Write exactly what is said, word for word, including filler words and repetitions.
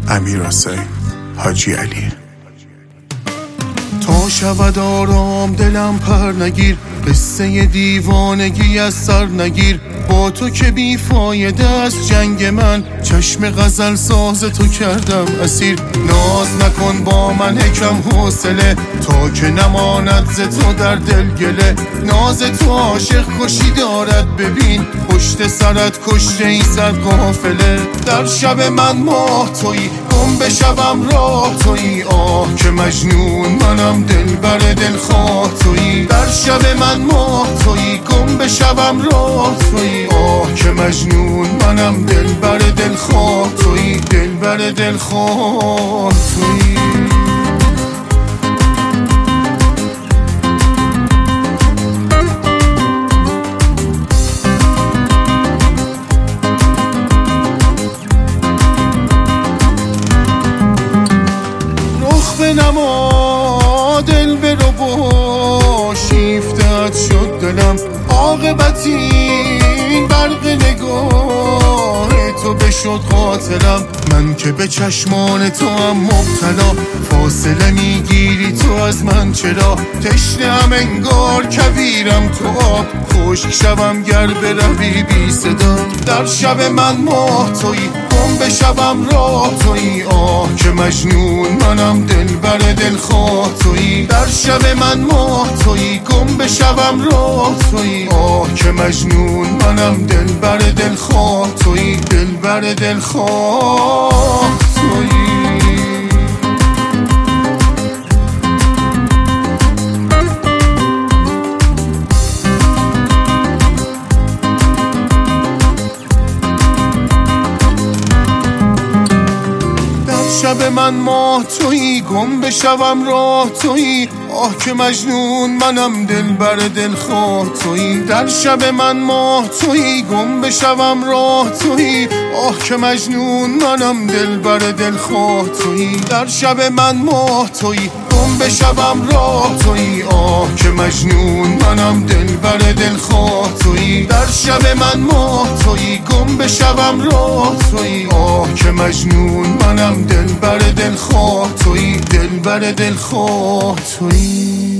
امیرحسین حاجی علی. تا شود آرام دلم پر نگیر، قصه دیوانگی از سر نگیر. با تو که بیفایده است جنگ من، چشم غزل ساز تو کردم اسیر. ناز نکن با من کم حوصله، تا که نماند ز تو در دل گله. ناز تو عاشق کشی دارد، ببین پشت سرت کشته ای صد قافله. در شب من ماه تویی، گم بشوم راه تویی. آه که مجنون منم، دل بر دل خواه تویی. در شب من ماه تویی، گم بشوم راه تویی. آه که مجنون منم، دل بر دل خواه تویی. دل بر دل خواه تویی. نما دل برو با شیفتت شد دلم، عاقبتی برق نگاه تو بشد قاتلم. من که به چشمان تو هم مبتلا، فاصله میگیری تو از من چرا؟ تشنه هم انگار کویرم تو آب، خشک شوم گر بروی بی صدا. در شب من ماه تویی، گم بشوم راه تویی. آه که مجنون منم، دل بر دل خواه تویی. در شب من ماه تویی، گم بشوم راه تویی. آه که مجنون منم، دل بر دل خواه تویی. دل بر دل خواه تویی. شب من ماه تویی، گم بشوم راه تویی. آه که مجنون منم، دل بر دل خواه تویی. در شب من ماه تویی، گم بشوم راه تویی. آه که مجنون منم، دل بر دل خواه تویی. در شب من ماه تویی، گم بشوم راه تویی. آه که مجنون منم، دل بر دل خواه تویی. در شب من ماه تویی، گم بشوم راه تویی. آه که مجنون منم، دل بر دل خواه تویی. دل بر دل خواه تویی.